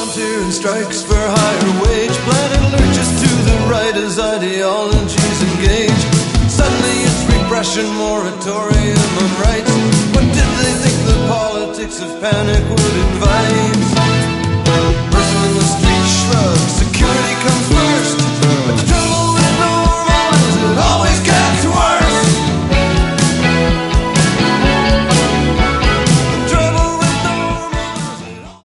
volunteer and strikes for higher wage. Planet lurches to the right as ideologies engage. Suddenly it's repression, moratorium on rights. What did they think the politics of panic would